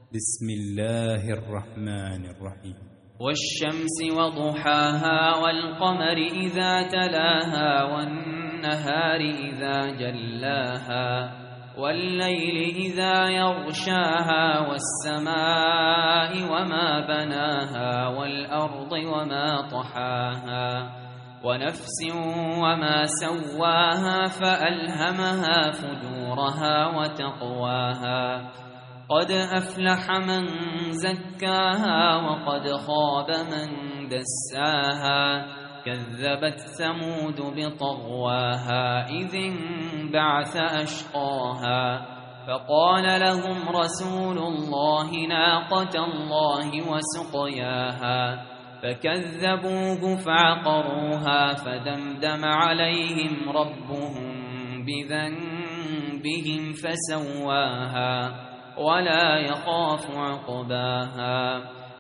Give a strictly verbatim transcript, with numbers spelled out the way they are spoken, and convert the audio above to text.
بسم الله الرحمن الرحيم والشمس وضحاها والقمر إذا تلاها والنهار إذا جلاها والليل إذا يغشاها والسماء وما بناها والأرض وما طحاها ونفس وما سواها فألهمها فجورها وتقواها قد أفلح من زكاها وقد خاب من دساها كذبت ثمود بطغواها إذ انبعث أشقاها فقال لهم رسول الله ناقة الله وسقياها فكذبوه فعقروها فدمدم عليهم ربهم بذنبهم فسواها ولا يخاف عقباها